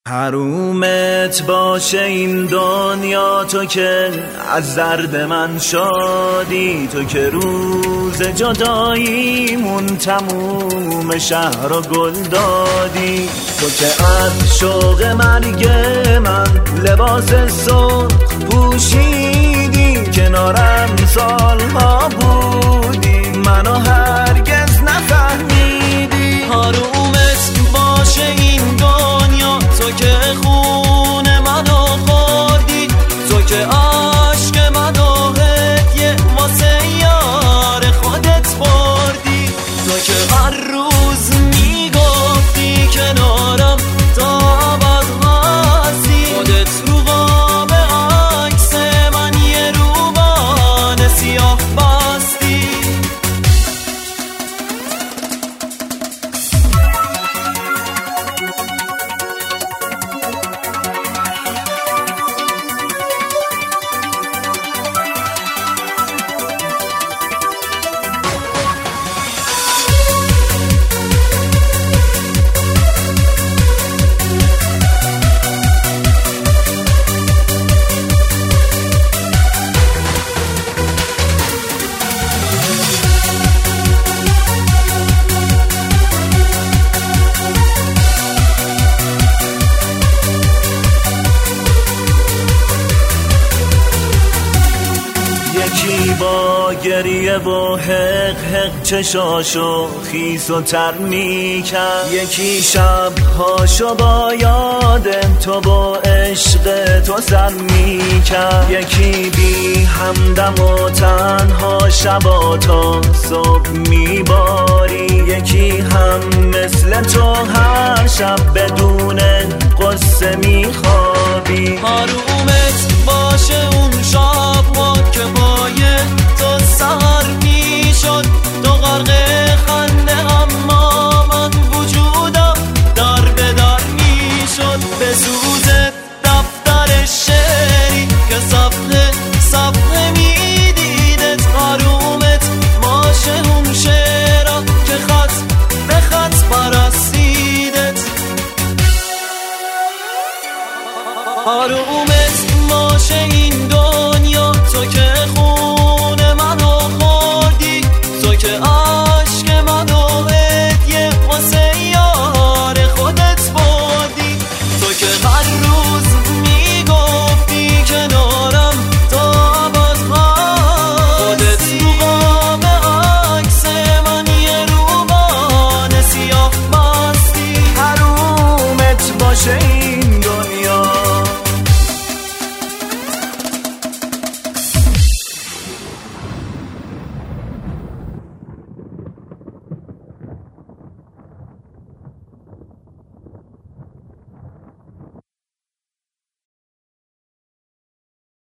حرومت باشه این دنیا، تو که از درد من شادی، تو که روز جداییمون تموم شهر رو گل دادی، تو که از شوق مرگ من لباس سرخ پوشیدی، کنارم سالها بودی منو هرگز نفهمیدی. حرومت باشه این دنیا، تو که خون منو خوردی، تو که عشق منو هدیه واسه یار خودت بردی، تو که هر روز میگفتی کنارم تا ابد هستی، خودت رو قاب عکس من یه روبان سیاه بستی. یکی با گریه و حق حق چشاشو خیس و تر میکرد، یکی شبهاشو با یاد تو با عشق تو سر میکرد، یکی بی همدم و تنها شبا تا صبح میباری، یکی هم مثل تو هر شب بدون